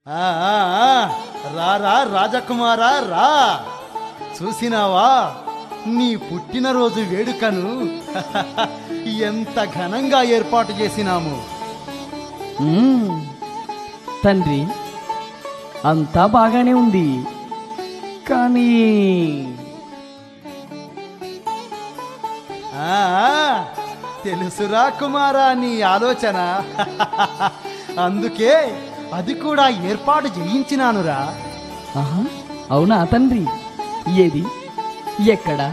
ఆ ఆ, ఆ, రా రా రాజకుమారా రా. చూసినావా నీ పుట్టినరోజు వేడుకను ఎంత ఘనంగా ఏర్పాటు చేసినాము. తండ్రి, అంతా బాగానే ఉంది, కానీ ఆ తెలుసురా కుమారా నీ ఆలోచన. అందుకే అది కూడా ఏర్పాటు చేయించినానురా. ఆహా, అవునా తండ్రి? ఏది, ఎక్కడా?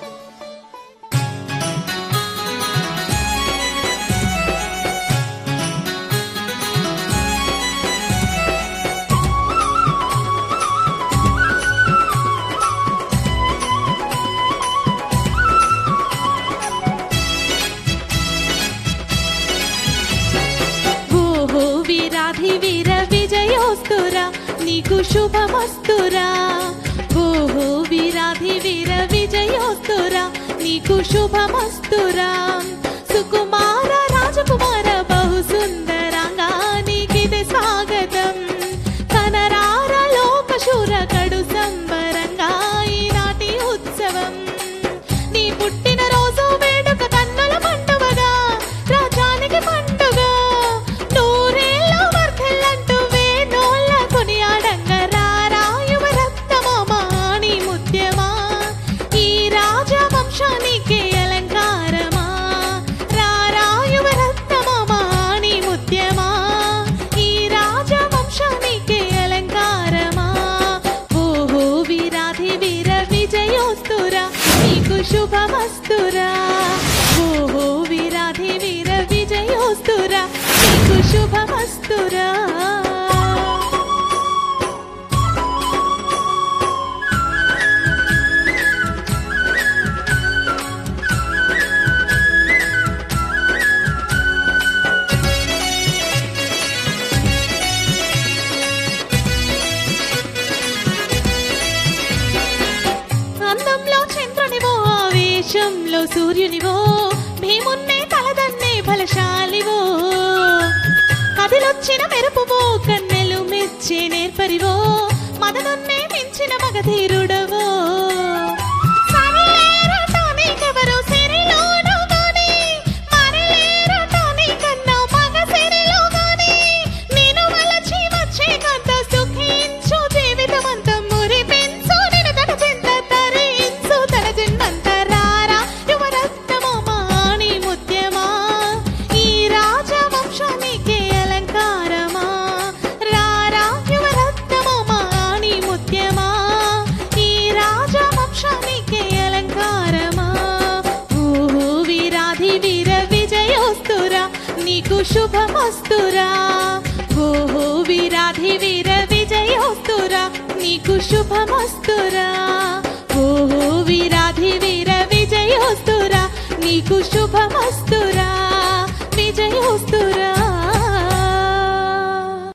వీర విజయోస్తురా, నీకు శుభమస్తురా. ఓహో వీరాధి వీర విజయోస్తురా, నీకు శుభమస్తురా. సుకుమార రాజకుమార బహు సుందరంగా నీకిది స్వాగతం. కనరార లోకశూర కడు సంబరంగా ఈనాటి ఉత్సవం. నీ పుట్టిన రోజు వేడుక కన్నుల పండుగగా, రాజానికి పండుగ. శుభమస్తురా. ఓహో వీరాధి వీర విజయోస్తురా, నీకు శుభమస్తురా. అందంలో చంద్రునివో, ఆవేశంలో సూర్యునివో, భీమున్నే తలదన్నే బలశాలివో. కదిలొచ్చిన మెరుపువో, కన్నెలు మెచ్చే నేర్పరివో, మదనున్నే మించిన మగధీరుడవో. నీకు శుభమస్తురా. ఓహో వీరాధి వీర విజయోస్తురా, నీకు శుభమస్తురా. ఓహో వీరాధి వీర